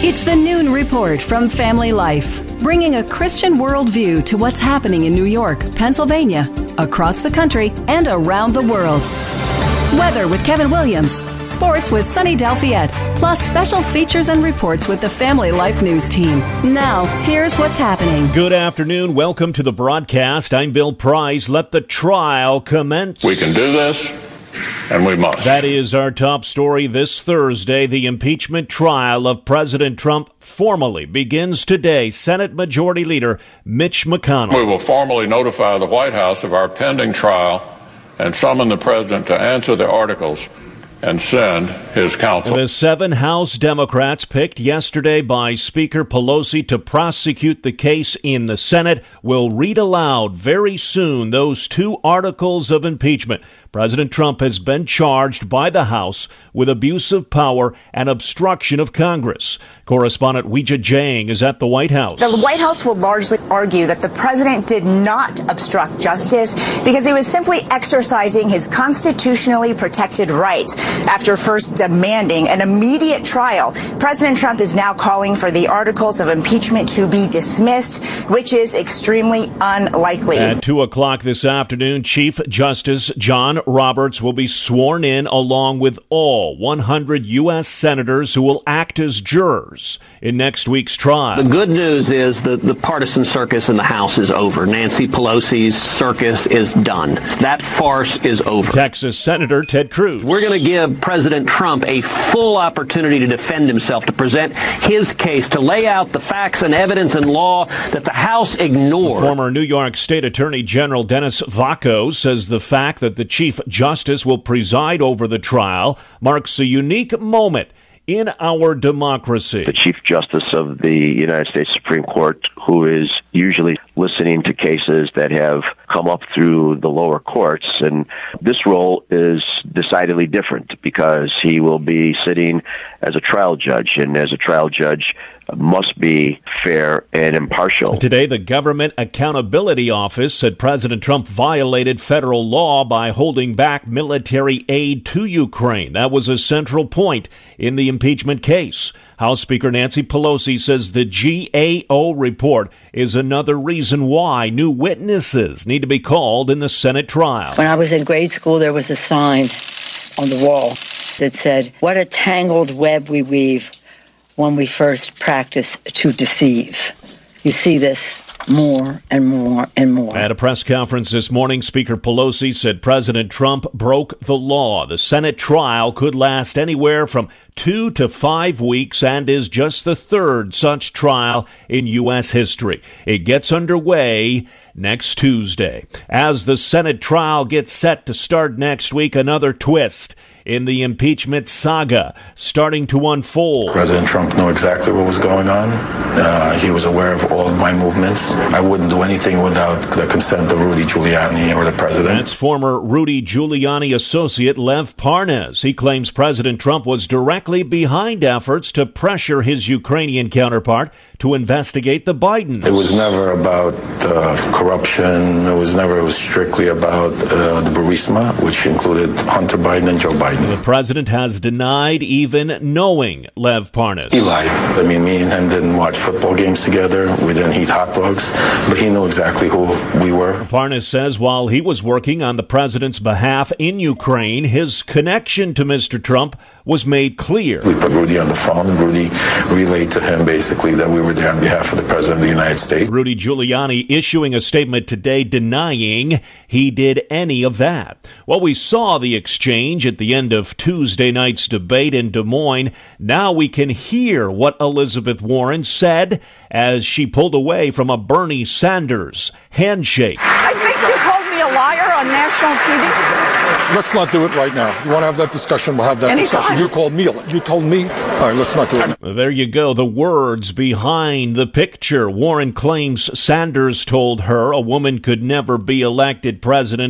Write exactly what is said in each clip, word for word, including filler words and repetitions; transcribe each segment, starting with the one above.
It's the Noon Report from Family Life, bringing a Christian worldview to what's happening in New York, Pennsylvania, across the country, and around the world. Weather with Kevin Williams, sports with Sunny Dalfiette, plus special features and reports with the Family Life News team. Now, here's what's happening. Good afternoon. Welcome to the broadcast. I'm Bill Price. Let the trial commence. We can do this, and we must. That is our top story this Thursday. The impeachment trial of President Trump formally begins today. Senate Majority Leader Mitch McConnell. We will formally notify the White House of our pending trial and summon the president to answer the articles and send his counsel. The seven House Democrats picked yesterday by Speaker Pelosi to prosecute the case in the Senate will read aloud very soon those two articles of impeachment. President Trump has been charged by the House with abuse of power and obstruction of Congress. Correspondent Weijia Jiang is at the White House. The White House will largely argue that the president did not obstruct justice because he was simply exercising his constitutionally protected rights. After first demanding an immediate trial, President Trump is now calling for the articles of impeachment to be dismissed, which is extremely unlikely. At two o'clock this afternoon, Chief Justice John Roberts will be sworn in along with all one hundred U S senators who will act as jurors in next week's trial. The good news is that the partisan circus in the House is over. Nancy Pelosi's circus is done. That farce is over. Texas Senator Ted Cruz. We're going to give President Trump a full opportunity to defend himself, to present his case, to lay out the facts and evidence and law that the House ignored. Former New York State Attorney General Dennis Vacco says the fact that the Chief Justice will preside over the trial marks a unique moment in our democracy. The Chief Justice of the United States Supreme Court, who is usually listening to cases that have come up through the lower courts, and this role is decidedly different because he will be sitting as a trial judge, and as a trial judge must be fair and impartial. Today, the Government Accountability Office said President Trump violated federal law by holding back military aid to Ukraine. That was a central point in the impeachment case. House Speaker Nancy Pelosi says the G A O report is another reason why new witnesses need to be called in the Senate trial. When I was in grade school, there was a sign on the wall that said, "What a tangled web we weave when we first practice to deceive." You see this more and more and more. At a press conference this morning, Speaker Pelosi said President Trump broke the law. The Senate trial could last anywhere from two to five weeks and is just the third such trial in U S history. It gets underway next Tuesday. As the Senate trial gets set to start next week, another twist in the impeachment saga starting to unfold. President Trump knew exactly what was going on. Uh, he was aware of all of my movements. I wouldn't do anything without the consent of Rudy Giuliani or the president. That's former Rudy Giuliani associate Lev Parnas. He claims President Trump was directly behind efforts to pressure his Ukrainian counterpart to investigate the Bidens. It was never about uh, corruption. It was never, it was strictly about uh, the Burisma, which included Hunter Biden and Joe Biden. The president has denied even knowing Lev Parnas. He lied. I mean, me and him didn't watch football games together. We didn't eat hot dogs, but he knew exactly who we were. Parnas says while he was working on the president's behalf in Ukraine, his connection to Mister Trump was made clear. We put Rudy on the phone. Rudy relayed to him basically that we were there on behalf of the President of the United States. Rudy Giuliani issuing a statement today denying he did any of that. Well, we saw the exchange at the end of Tuesday night's debate in Des Moines. Now we can hear what Elizabeth Warren said as she pulled away from a Bernie Sanders handshake. I think you called me a liar on national T V. Let's not do it right now. You want to have that discussion, we'll have that Anytime. discussion. You called me. You told me. All right, let's not do it. There you go. The words behind the picture. Warren claims Sanders told her a woman could never be elected president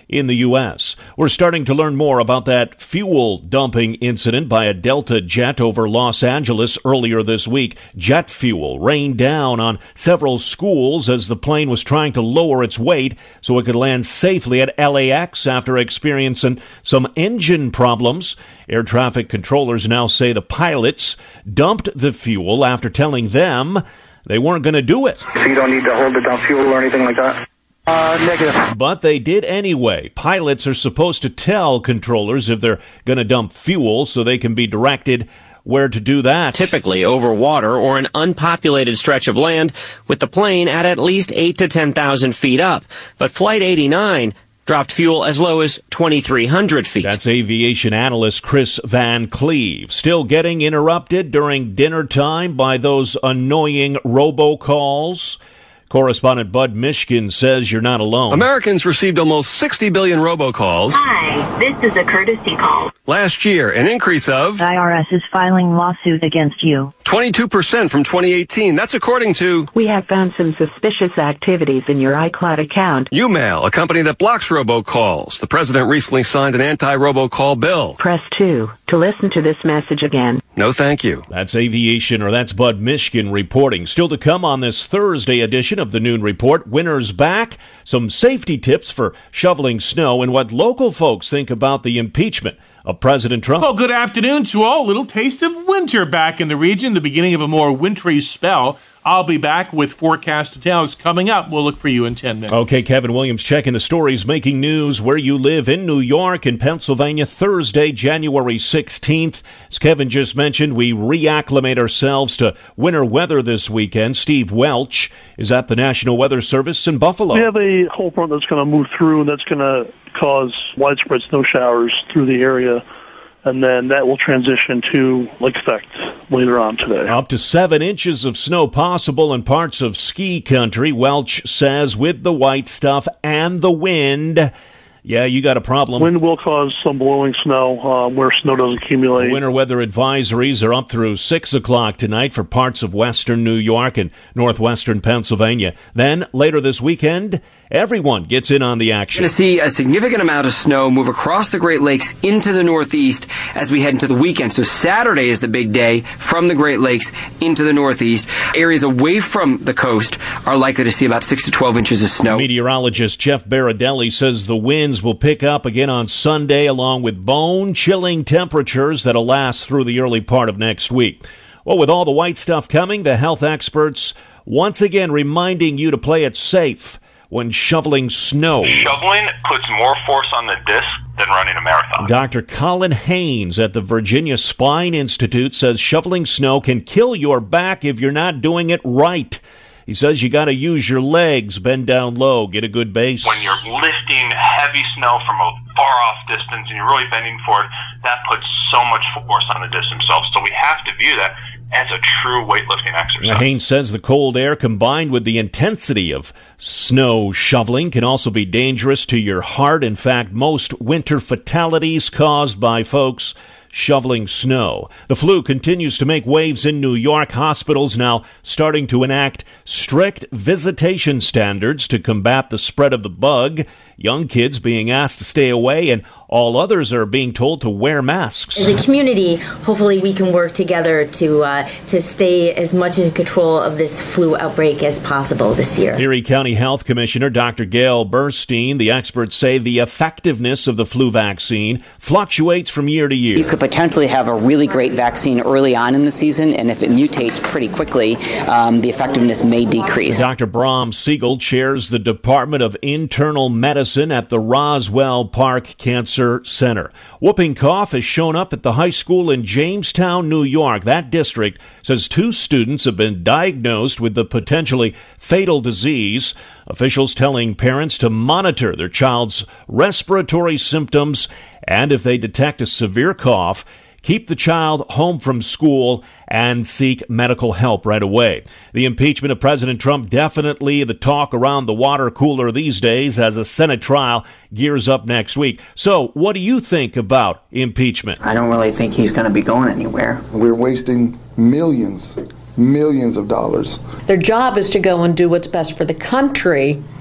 in the U S. We're starting to learn more about that fuel dumping incident by a Delta jet over Los Angeles earlier this week. Jet fuel rained down on several schools as the plane was trying to lower its weight so it could land safely at L A X after experiencing some engine problems. Air traffic controllers now say the pilots dumped the fuel after telling them they weren't going to do it. So you don't need to hold it down fuel or anything like that? Uh, negative. But they did anyway. Pilots are supposed to tell controllers if they're going to dump fuel so they can be directed where to do that. Typically over water or an unpopulated stretch of land, with the plane at at least eight to ten thousand feet up. But Flight eighty-nine dropped fuel as low as twenty-three hundred feet. That's aviation analyst Chris Van Cleve. Still getting interrupted during dinner time by those annoying robocalls. Correspondent Bud Mishkin says you're not alone. Americans received almost sixty billion robocalls. Hi, this is a courtesy call. Last year, an increase of... The I R S is filing lawsuit against you. twenty-two percent from twenty eighteen. That's according to... We have found some suspicious activities in your iCloud account. YouMail, a company that blocks robocalls. The president recently signed an anti-robocall bill. Press two to listen to this message again. No, thank you. That's aviation, or that's Bud Mishkin reporting. Still to come on this Thursday edition of the Noon Report. Winter's back, some safety tips for shoveling snow, and what local folks think about the impeachment of President Trump. Well, good afternoon to all. A little taste of winter back in the region, the beginning of a more wintry spell. I'll be back with forecast details coming up. We'll look for you in ten minutes. Okay, Kevin Williams checking the stories making news where you live in New York and Pennsylvania. Thursday, January sixteenth. As Kevin just mentioned, we reacclimate ourselves to winter weather this weekend. Steve Welch is at the National Weather Service in Buffalo. We have a cold front that's going to move through, and that's going to cause widespread snow showers through the area. And then that will transition to lake effect later on today. Up to seven inches of snow possible in parts of ski country, Welch says, with the white stuff and the wind. Yeah, you got a problem. Wind will cause some blowing snow um, where snow does accumulate. Winter weather advisories are up through six o'clock tonight for parts of western New York and northwestern Pennsylvania. Then, later this weekend, everyone gets in on the action. We're going to see a significant amount of snow move across the Great Lakes into the Northeast as we head into the weekend. So Saturday is the big day from the Great Lakes into the Northeast. Areas away from the coast are likely to see about six to twelve inches of snow. Meteorologist Jeff Baradelli says the winds will pick up again on Sunday, along with bone-chilling temperatures that'll last through the early part of next week. Well, with all the white stuff coming, the health experts once again reminding you to play it safe when shoveling snow. Shoveling puts more force on the disc than running a marathon. Doctor Colin Haynes at the Virginia Spine Institute says shoveling snow can kill your back if you're not doing it right. He says you got to use your legs, bend down low, get a good base. When you're lifting heavy snow from a far-off distance and you're really bending forward, that puts so much force on the disc themselves. So we have to view that as a true weightlifting exercise. Haynes says the cold air combined with the intensity of snow shoveling can also be dangerous to your heart. In fact, most winter fatalities caused by folks shoveling snow. The flu continues to make waves in New York. Hospitals now starting to enact strict visitation standards to combat the spread of the bug. Young kids being asked to stay away, and all others are being told to wear masks. As a community, hopefully we can work together to uh, to stay as much in control of this flu outbreak as possible this year. Erie County Health Commissioner Doctor Gail Burstein, the experts say the effectiveness of the flu vaccine fluctuates from year to year. You could potentially have a really great vaccine early on in the season, and if it mutates pretty quickly, um, the effectiveness may decrease. Doctor Bram Siegel chairs the Department of Internal Medicine at the Roswell Park Cancer Center. Whooping cough has shown up at the high school in Jamestown, New York. That district says two students have been diagnosed with the potentially fatal disease. Officials telling parents to monitor their child's respiratory symptoms, and if they detect a severe cough, keep the child home from school and seek medical help right away. The impeachment of President Trump definitely the talk around the water cooler these days as a Senate trial gears up next week. So what do you think about impeachment? I don't really think he's going to be going anywhere. We're wasting millions, millions of dollars. Their job is to go and do what's best for the country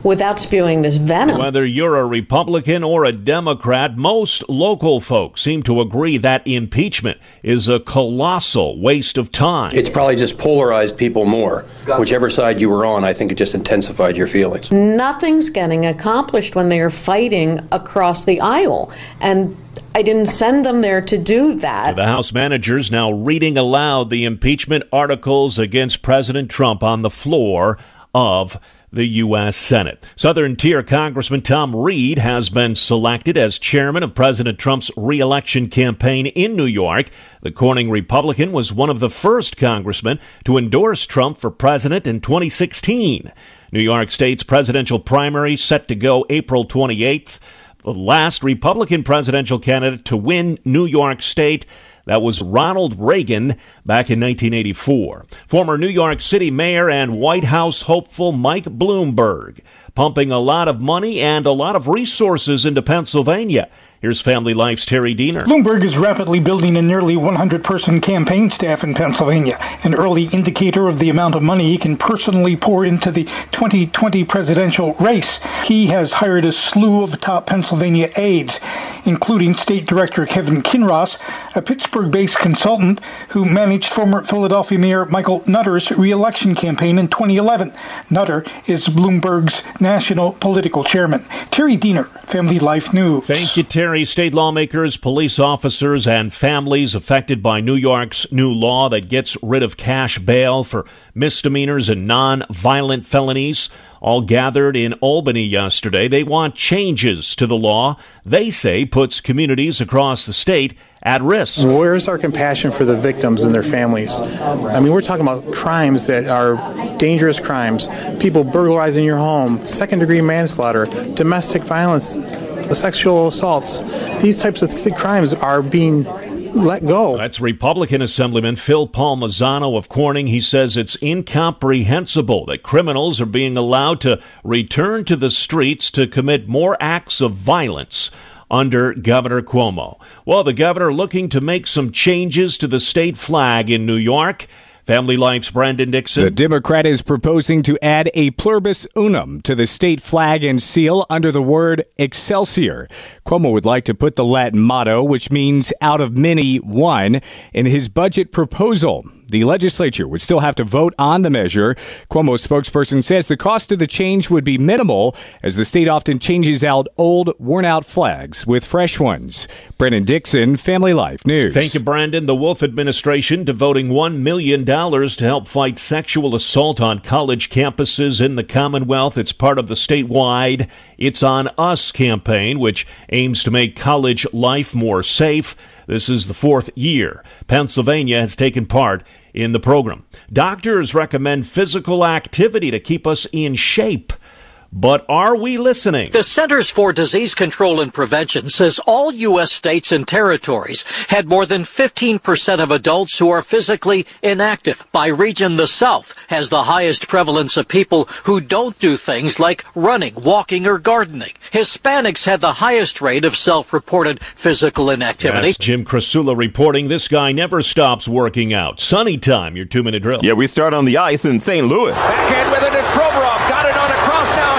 without spewing this venom. Whether you're a Republican or a Democrat, most local folks seem to agree that impeachment is a colossal waste of time. It's probably just polarized people more. Whichever side you were on, I think it just intensified your feelings. Nothing's getting accomplished when they are fighting across the aisle. And I didn't send them there to do that. The House managers now reading aloud the impeachment articles against President Trump on the floor of the U S Senate. Southern Tier Congressman Tom Reed has been selected as chairman of President Trump's re-election campaign in New York. The Corning Republican was one of the first congressmen to endorse Trump for president in twenty sixteen. New York State's presidential primary set to go April twenty-eighth. The last Republican presidential candidate to win New York State, that was Ronald Reagan back in nineteen eighty-four. Former New York City mayor and White House hopeful Mike Bloomberg pumping a lot of money and a lot of resources into Pennsylvania. Here's Family Life's Terry Diener. Bloomberg is rapidly building a nearly one hundred person campaign staff in Pennsylvania, an early indicator of the amount of money he can personally pour into the twenty twenty presidential race. He has hired a slew of top Pennsylvania aides, including State Director Kevin Kinross, a Pittsburgh-based consultant who managed former Philadelphia Mayor Michael Nutter's re-election campaign in twenty eleven. Nutter is Bloomberg's national political chairman. Terry Diener, Family Life News. Thank you, Terry. State lawmakers, police officers, and families affected by New York's new law that gets rid of cash bail for misdemeanors and non-violent felonies all gathered in Albany yesterday. They want changes to the law they say puts communities across the state at risk. Where's our compassion for the victims and their families? I mean, we're talking about crimes that are dangerous crimes. People burglarizing your home, second-degree manslaughter, domestic violence, sexual assaults. These types of th- crimes are being let go. That's Republican Assemblyman Phil Palmisano of Corning. He says it's incomprehensible that criminals are being allowed to return to the streets to commit more acts of violence under Governor Cuomo. Well, the governor looking to make some changes to the state flag in New York. Family Life's Brandon Dixon. The Democrat is proposing to add a pluribus unum to the state flag and seal under the word Excelsior. Cuomo would like to put the Latin motto, which means out of many, one, in his budget proposal. The legislature would still have to vote on the measure. Cuomo's spokesperson says the cost of the change would be minimal, as the state often changes out old, worn-out flags with fresh ones. Brandon Dixon, Family Life News. Thank you, Brandon. The Wolf administration devoting one million dollars to help fight sexual assault on college campuses in the Commonwealth. It's part of the statewide It's On Us campaign, which aims to make college life more safe. This is the fourth year Pennsylvania has taken part in the program. Doctors recommend physical activity to keep us in shape. But are we listening? The Centers for Disease Control and Prevention says all U S states and territories had more than fifteen percent of adults who are physically inactive. By region, the South has the highest prevalence of people who don't do things like running, walking, or gardening. Hispanics had the highest rate of self-reported physical inactivity. That's Jim Krasula reporting. This guy never stops working out. Sunny time, your two-minute drill. Yeah, we start on the ice in Saint Louis. Backhand with it is Provorov. Got it on a cross now.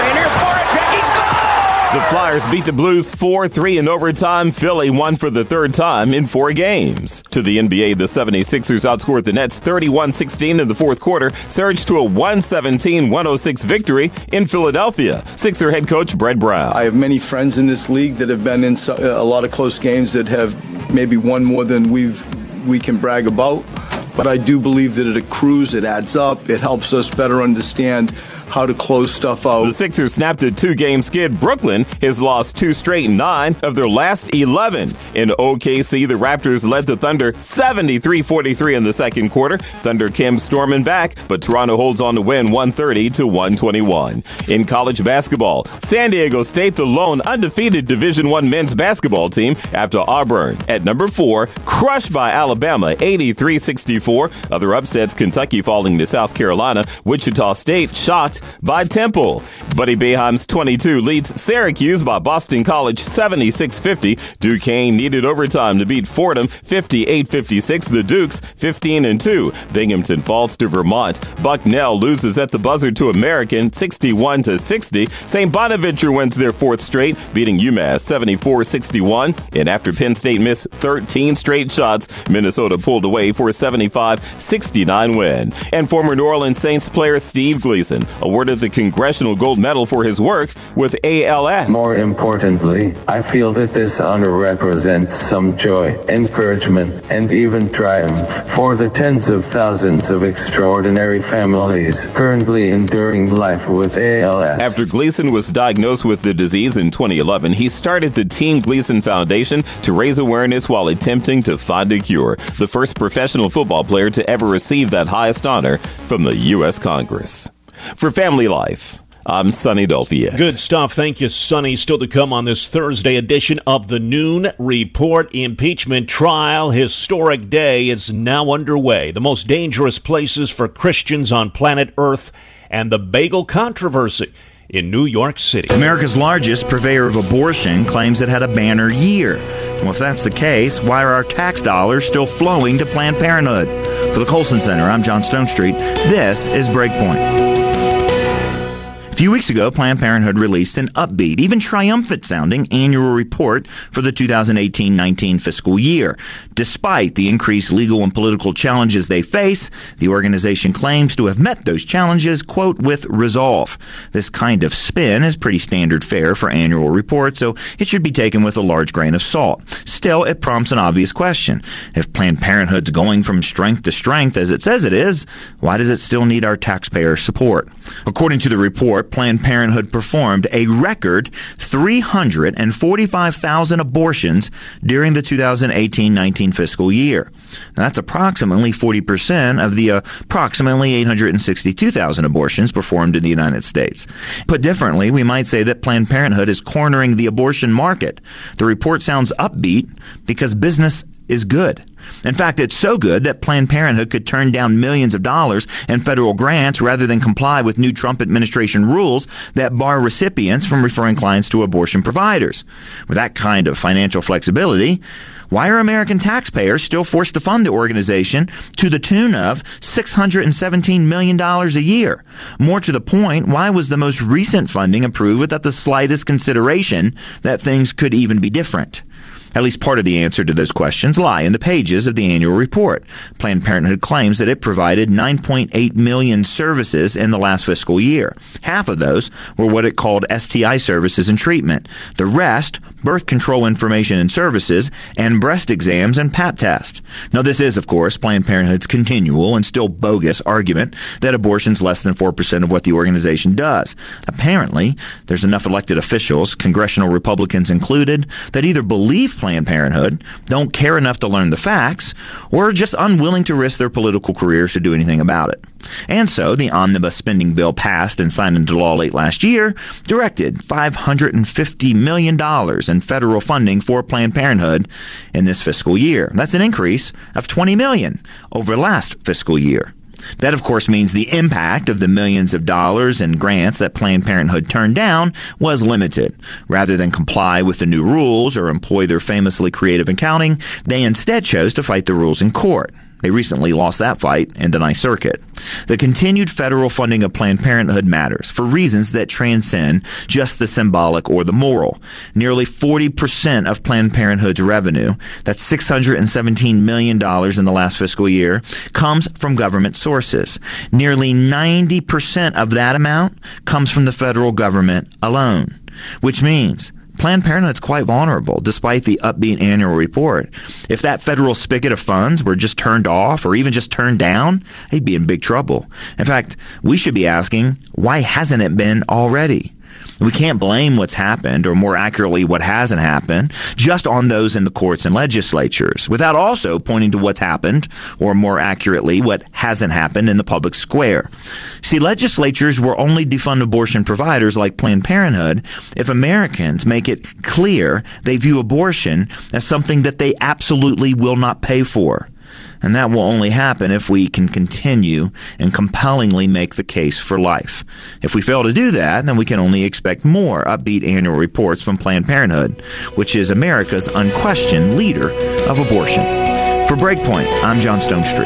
The Flyers beat the Blues four three in overtime. Philly won for the third time in four games. To the N B A, the seventy-sixers outscored the Nets thirty-one sixteen in the fourth quarter, surged to a one seventeen one oh six victory in Philadelphia. Sixer head coach Brett Brown. I have many friends in this league that have been in a lot of close games that have maybe won more than we've we can brag about. But I do believe that it accrues, it adds up, it helps us better understand how to close stuff out. The Sixers snapped a two-game skid. Brooklyn has lost two straight nine of their last eleven. In O K C, the Raptors led the Thunder seventy-three forty-three in the second quarter. Thunder came storming back, but Toronto holds on to win one thirty to one twenty-one. In college basketball, San Diego State, the lone undefeated Division One men's basketball team after Auburn at number four, crushed by Alabama eighty-three sixty-four. Other upsets, Kentucky falling to South Carolina. Wichita State shocked beat by Temple. Buddy Boeheim's twenty-two leads Syracuse by Boston College seventy-six fifty. Duquesne needed overtime to beat Fordham fifty-eight fifty-six. The Dukes fifteen and two. Binghamton falls to Vermont. Bucknell loses at the buzzer to American sixty-one to sixty. Saint Bonaventure wins their fourth straight, beating UMass seventy-four sixty-one. And after Penn State missed thirteen straight shots, Minnesota pulled away for a seventy-five sixty-nine win. And former New Orleans Saints player Steve Gleason awarded the Congressional Gold Medal for his work with A L S. More importantly, I feel that this honor represents some joy, encouragement, and even triumph for the tens of thousands of extraordinary families currently enduring life with A L S. After Gleason was diagnosed with the disease in twenty eleven, he started the Team Gleason Foundation to raise awareness while attempting to find a cure. The first professional football player to ever receive that highest honor from the U S Congress. For Family Life, I'm Sonny Dolphia. Good stuff. Thank you, Sonny. Still to come on this Thursday edition of the Noon Report. Impeachment trial. Historic day is now underway. The most dangerous places for Christians on planet Earth and the bagel controversy in New York City. America's largest purveyor of abortion claims it had a banner year. Well, if that's the case, why are our tax dollars still flowing to Planned Parenthood? For the Colson Center, I'm John Stonestreet. This is Breakpoint. A few weeks ago, Planned Parenthood released an upbeat, even triumphant-sounding annual report for the two thousand eighteen nineteen fiscal year. Despite the increased legal and political challenges they face, the organization claims to have met those challenges, quote, with resolve. This kind of spin is pretty standard fare for annual reports, so it should be taken with a large grain of salt. Still, it prompts an obvious question. If Planned Parenthood's going from strength to strength, as it says it is, why does it still need our taxpayer support? According to the report, Planned Parenthood performed a record three hundred forty-five thousand abortions during the two thousand eighteen nineteen fiscal year. Now, that's approximately forty percent of the uh, approximately eight hundred sixty-two thousand abortions performed in the United States. Put differently, we might say that Planned Parenthood is cornering the abortion market. The report sounds upbeat because business is good. In fact, it's so good that Planned Parenthood could turn down millions of dollars in federal grants rather than comply with new Trump administration rules that bar recipients from referring clients to abortion providers. With that kind of financial flexibility, why are American taxpayers still forced to fund the organization to the tune of six hundred seventeen million dollars a year? More to the point, why was the most recent funding approved without the slightest consideration that things could even be different? At least part of the answer to those questions lie in the pages of the annual report. Planned Parenthood claims that it provided nine point eight million services in the last fiscal year. Half of those were what it called S T I services and treatment. The rest, birth control information and services, and breast exams and pap tests. Now, this is, of course, Planned Parenthood's continual and still bogus argument that abortion's less than four percent of what the organization does. Apparently, there's enough elected officials, congressional Republicans included, that either believe Planned Parenthood, don't care enough to learn the facts, or are just unwilling to risk their political careers to do anything about it. And so, the omnibus spending bill passed and signed into law late last year directed five hundred fifty million dollars in federal funding for Planned Parenthood in this fiscal year. That's an increase of twenty million dollars over last fiscal year. That, of course, means the impact of the millions of dollars in grants that Planned Parenthood turned down was limited. Rather than comply with the new rules or employ their famously creative accounting, they instead chose to fight the rules in court. They recently lost that fight in the Ninth Circuit. The continued federal funding of Planned Parenthood matters for reasons that transcend just the symbolic or the moral. Nearly forty percent of Planned Parenthood's revenue, that's six hundred seventeen million dollars in the last fiscal year, comes from government sources. Nearly ninety percent of that amount comes from the federal government alone, which means Planned Parenthood's quite vulnerable, despite the upbeat annual report. If that federal spigot of funds were just turned off or even just turned down, they'd be in big trouble. In fact, we should be asking, why hasn't it been already? We can't blame what's happened, or more accurately, what hasn't happened, just on those in the courts and legislatures, without also pointing to what's happened, or more accurately, what hasn't happened in the public square. See, legislatures will only defund abortion providers like Planned Parenthood if Americans make it clear they view abortion as something that they absolutely will not pay for. And that will only happen if we can continue and compellingly make the case for life. If we fail to do that, then we can only expect more upbeat annual reports from Planned Parenthood, which is America's unquestioned leader of abortion. For Breakpoint, I'm John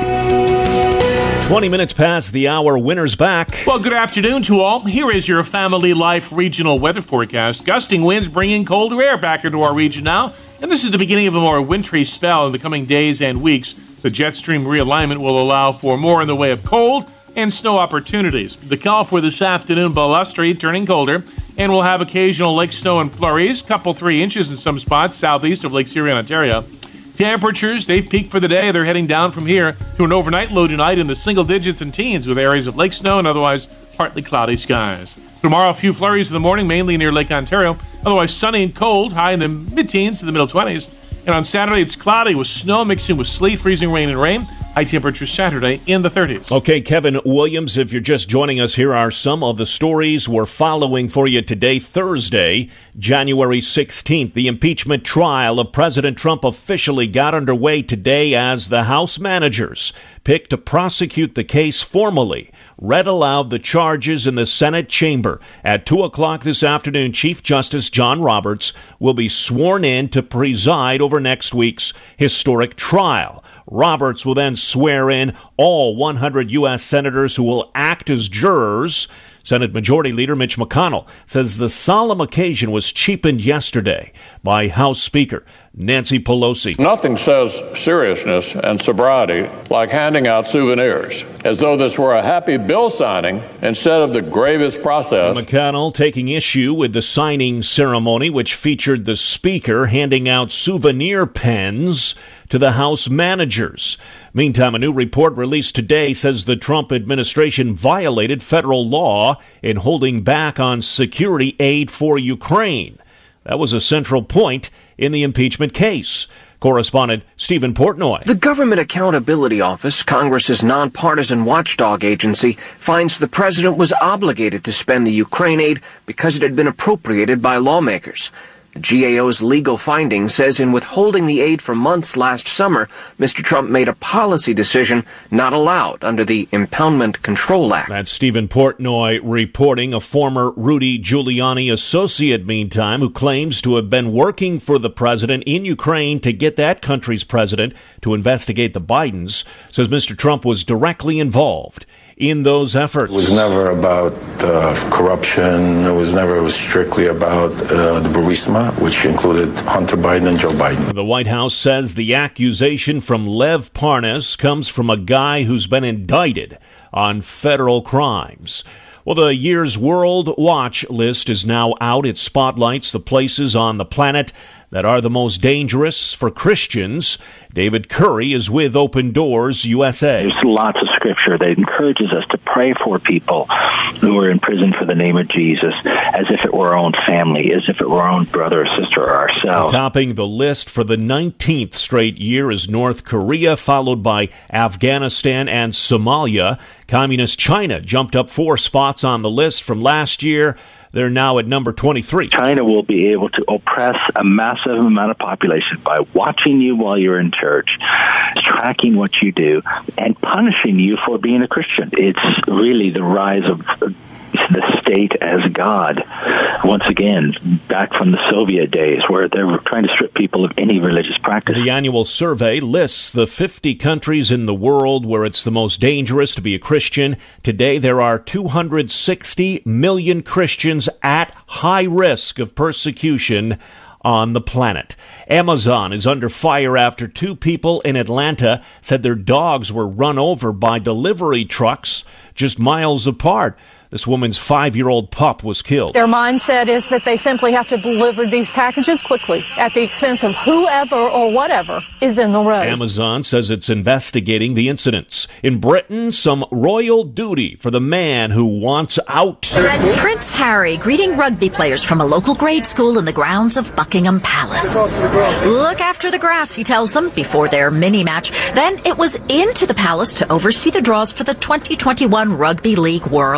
Stonestreet. twenty minutes past the hour, winter's back. Well, good afternoon to all. Here is your Family Life regional weather forecast. Gusting winds bringing colder air back into our region now, and this is the beginning of a more wintry spell in the coming days and weeks. The jet stream realignment will allow for more in the way of cold and snow opportunities. The call for this afternoon, blustery, turning colder, and we'll have occasional lake snow and flurries, couple three inches in some spots southeast of Lake Erie, Ontario. Temperatures, they've peaked for the day. They're heading down from here to an overnight low tonight in the single digits and teens with areas of lake snow and otherwise partly cloudy skies. Tomorrow, a few flurries in the morning, mainly near Lake Ontario. Otherwise sunny and cold, high in the mid-teens to the middle twenties. And on Saturday, it's cloudy with snow mixing with sleet, freezing rain, and rain. High temperatures Saturday in the thirties. Okay, Kevin Williams, if you're just joining us, here are some of the stories we're following for you today, Thursday, January sixteenth. The impeachment trial of President Trump officially got underway today as the House managers picked to prosecute the case formally. Read aloud the charges in the Senate chamber. At two o'clock this afternoon, Chief Justice John Roberts will be sworn in to preside over next week's historic trial. Roberts will then swear in all one hundred U S senators who will act as jurors. Senate Majority Leader Mitch McConnell says the solemn occasion was cheapened yesterday by House Speaker Nancy Pelosi. Nothing says seriousness and sobriety like handing out souvenirs, as though this were a happy bill signing instead of the gravest process. McConnell taking issue with the signing ceremony, which featured the Speaker handing out souvenir pens to the House managers. Meantime, a new report released today says the Trump administration violated federal law in holding back on security aid for Ukraine. That was a central point in the impeachment case. Correspondent Stephen Portnoy. The Government Accountability Office, Congress's nonpartisan watchdog agency, finds the president was obligated to spend the Ukraine aid because it had been appropriated by lawmakers. The G A O's legal finding says in withholding the aid for months last summer, Mister Trump made a policy decision not allowed under the Impoundment Control Act. That's Stephen Portnoy reporting. A former Rudy Giuliani associate, meantime, who claims to have been working for the president in Ukraine to get that country's president to investigate the Bidens, says Mister Trump was directly involved in those efforts. It was never about uh, corruption. It was never, it was strictly about uh, the Burisma, which included Hunter Biden and Joe Biden. The White House says the accusation from Lev Parnas comes from a guy who's been indicted on federal crimes. Well, the year's World Watch list is now out. It spotlights the places on the planet that are the most dangerous for Christians. David Curry is with Open Doors U S A. There's lots of scripture that encourages us to pray for people who are in prison for the name of Jesus as if it were our own family, as if it were our own brother or sister or ourselves. Topping the list for the nineteenth straight year is North Korea, followed by Afghanistan and Somalia. Communist China jumped up four spots on the list from last year. They're now at number twenty-three. China will be able to oppress a massive amount of population by watching you while you're in church, tracking what you do, and punishing you for being a Christian. It's really the rise of the state as God, once again, back from the Soviet days, where they were trying to strip people of any religious practice. The annual survey lists the fifty countries in the world where it's the most dangerous to be a Christian. Today, there are two hundred sixty million Christians at high risk of persecution on the planet. Amazon is under fire after two people in Atlanta said their dogs were run over by delivery trucks just miles apart. This woman's five-year-old pup was killed. Their mindset is that they simply have to deliver these packages quickly at the expense of whoever or whatever is in the road. Amazon says it's investigating the incidents. In Britain, some royal duty for the man who wants out. Prince Harry greeting rugby players from a local grade school in the grounds of Buckingham Palace. Look after the grass, he tells them, before their mini-match. Then it was into the palace to oversee the draws for the twenty twenty-one Rugby League World Cup.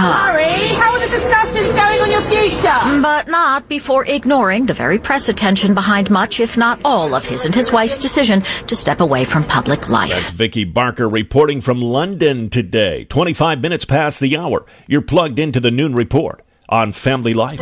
come. Harry, how are the discussions going on your future? But not before ignoring the very press attention behind much, if not all, of his and his wife's decision to step away from public life. That's Vicky Barker reporting from London today. twenty-five minutes past the hour. You're plugged into the Noon Report on Family Life.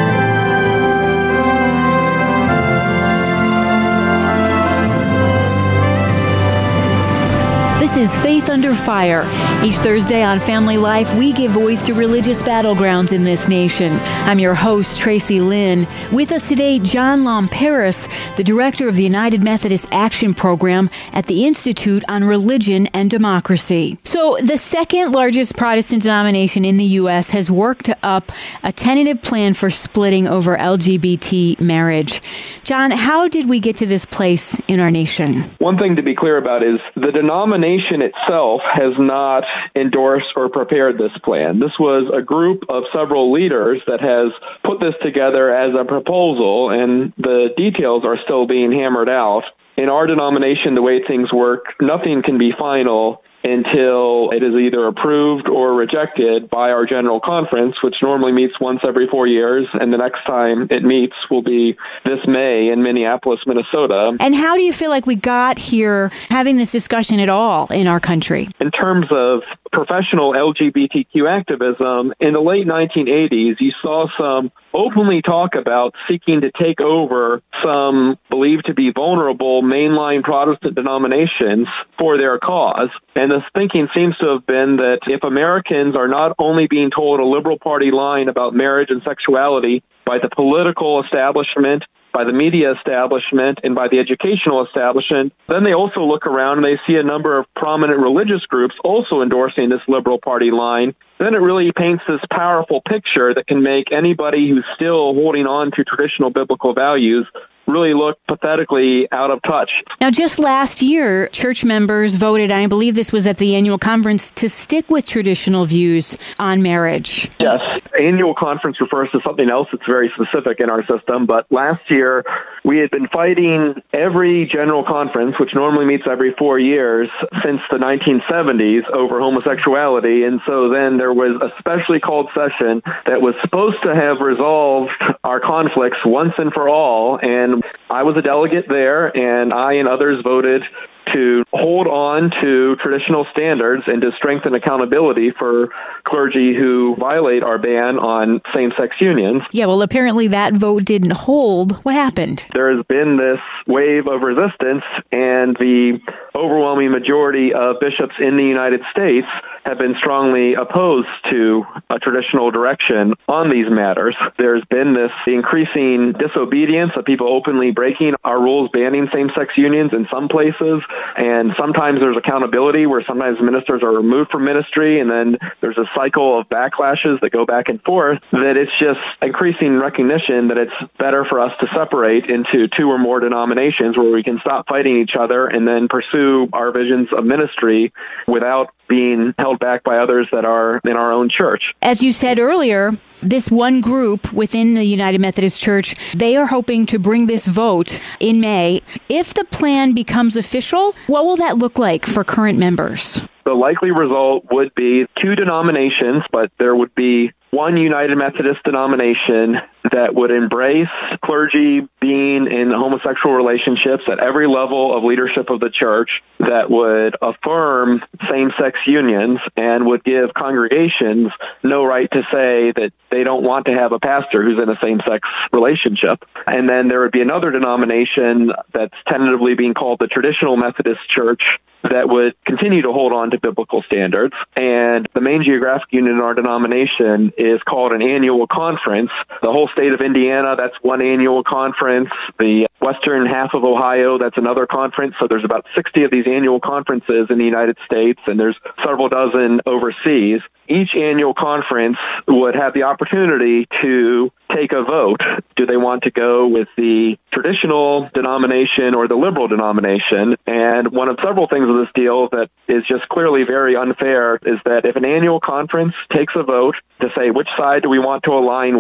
This is Faith Under Fire. Each Thursday on Family Life, we give voice to religious battlegrounds in this nation. I'm your host, Tracy Lynn. With us today, John Lomperis, the director of the United Methodist Action Program at the Institute on Religion and Democracy. So, the second largest Protestant denomination in the U S has worked up a tentative plan for splitting over L G B T marriage. John, how did we get to this place in our nation? One thing to be clear about is the denomination itself has not endorsed or prepared this plan. This was a group of several leaders that has put this together as a proposal, and the details are still being hammered out. In our denomination, the way things work, nothing can be final until it is either approved or rejected by our General Conference, which normally meets once every four years, and the next time it meets will be this May in Minneapolis, Minnesota. And how do you feel like we got here having this discussion at all in our country? In terms of professional L G B T Q activism, in the late nineteen eighties, you saw some openly talk about seeking to take over some believed to be vulnerable mainline Protestant denominations for their cause. And this thinking seems to have been that if Americans are not only being told a liberal party line about marriage and sexuality by the political establishment, by the media establishment, and by the educational establishment, then they also look around and they see a number of prominent religious groups also endorsing this liberal party line. Then it really paints this powerful picture that can make anybody who's still holding on to traditional biblical values really look pathetically out of touch. Now, just last year, church members voted, I believe this was at the annual conference, to stick with traditional views on marriage. Yes. Annual conference refers to something else that's very specific in our system, but last year we had been fighting every general conference, which normally meets every four years, since the nineteen seventies over homosexuality, and so then there was a specially called session that was supposed to have resolved our conflicts once and for all, and I was a delegate there, and I and others voted to hold on to traditional standards and to strengthen accountability for clergy who violate our ban on same-sex unions. Yeah, well, apparently that vote didn't hold. What happened? There has been this wave of resistance, and the overwhelming majority of bishops in the United States have been strongly opposed to a traditional direction on these matters. There's been this increasing disobedience of people openly breaking our rules banning same-sex unions in some places, and sometimes there's accountability where sometimes ministers are removed from ministry, and then there's a cycle of backlashes that go back and forth, that it's just increasing recognition that it's better for us to separate into two or more denominations where we can stop fighting each other and then pursue our visions of ministry without being held back by others that are in our own church. As you said earlier, this one group within the United Methodist Church, they are hoping to bring this vote in May. If the plan becomes official, what will that look like for current members? The likely result would be two denominations, but there would be one United Methodist denomination that would embrace clergy being in homosexual relationships at every level of leadership of the church, that would affirm same-sex unions and would give congregations no right to say that they don't want to have a pastor who's in a same-sex relationship. And then there would be another denomination that's tentatively being called the Traditional Methodist Church that would continue to hold on to biblical standards. And the main geographic unit in our denomination is called an annual conference. The whole state of Indiana, that's one annual conference. The western half of Ohio, that's another conference. So there's about sixty of these annual conferences in the United States, and there's several dozen overseas. Each annual conference would have the opportunity to take a vote. Do they want to go with the traditional denomination or the liberal denomination? And one of several things of this deal that is just clearly very unfair is that if an annual conference takes a vote to say which side do we want to align with,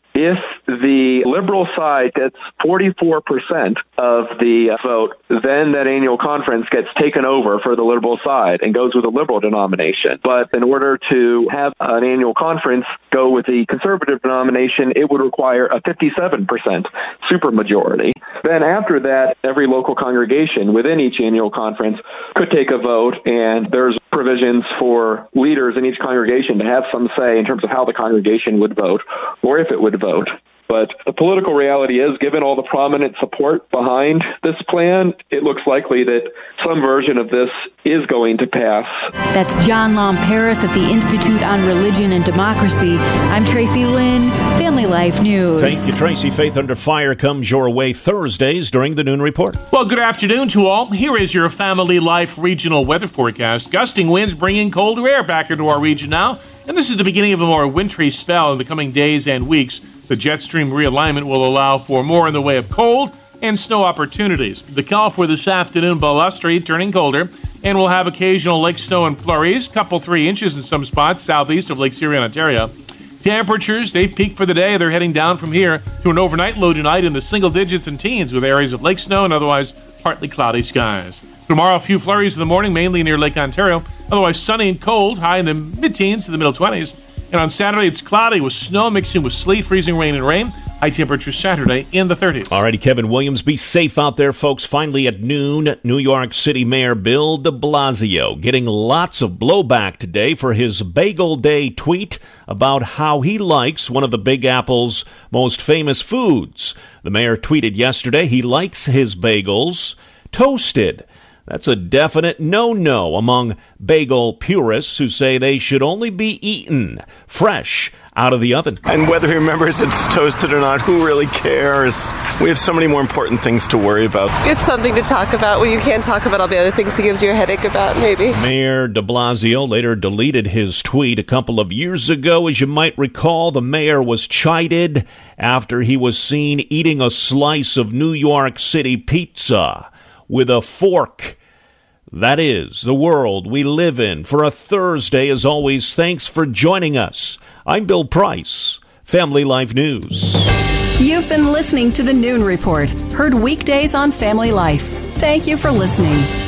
If the liberal side gets forty-four percent of the vote, then that annual conference gets taken over for the liberal side and goes with a liberal denomination. But in order to have an annual conference go with the conservative denomination, it would require a fifty-seven percent supermajority. Then after that, every local congregation within each annual conference could take a vote, and there's provisions for leaders in each congregation to have some say in terms of how the congregation would vote or if it would vote. But the political reality is, given all the prominent support behind this plan, it looks likely that some version of this is going to pass. That's John Lomperis at the Institute on Religion and Democracy. I'm Tracy Lynn, Family Life News. Thank you, Tracy. Faith Under Fire comes your way Thursdays during the Noon Report. Well, good afternoon to all. Here is your Family Life regional weather forecast. Gusting winds bringing colder air back into our region now, and this is the beginning of a more wintry spell in the coming days and weeks. The jet stream realignment will allow for more in the way of cold and snow opportunities. The call for this afternoon, blustery, turning colder, and we'll have occasional lake snow and flurries, couple three inches in some spots southeast of Lake Erie, Ontario. Temperatures, they've peaked for the day. They're heading down from here to an overnight low tonight in the single digits and teens with areas of lake snow and otherwise partly cloudy skies. Tomorrow, a few flurries in the morning, mainly near Lake Ontario. Otherwise sunny and cold, high in the mid-teens to the middle twenties. And on Saturday, it's cloudy with snow mixing with sleet, freezing rain, and rain. High temperature Saturday in the thirties. All righty, Kevin Williams, be safe out there, folks. Finally at noon, New York City Mayor Bill de Blasio getting lots of blowback today for his Bagel Day tweet about how he likes one of the Big Apple's most famous foods. The mayor tweeted yesterday he likes his bagels toasted. That's a definite no-no among bagel purists who say they should only be eaten fresh out of the oven. And whether he remembers it's toasted or not, who really cares? We have so many more important things to worry about. It's something to talk about when you can't talk about all the other things he gives you a headache about, maybe. Mayor de Blasio later deleted his tweet a couple of years ago. As you might recall, the mayor was chided after he was seen eating a slice of New York City pizza with a fork. That is the world we live in. For a Thursday, as always, thanks for joining us. I'm Bill Price, Family Life News. You've been listening to the Noon Report, heard weekdays on Family Life. Thank you for listening.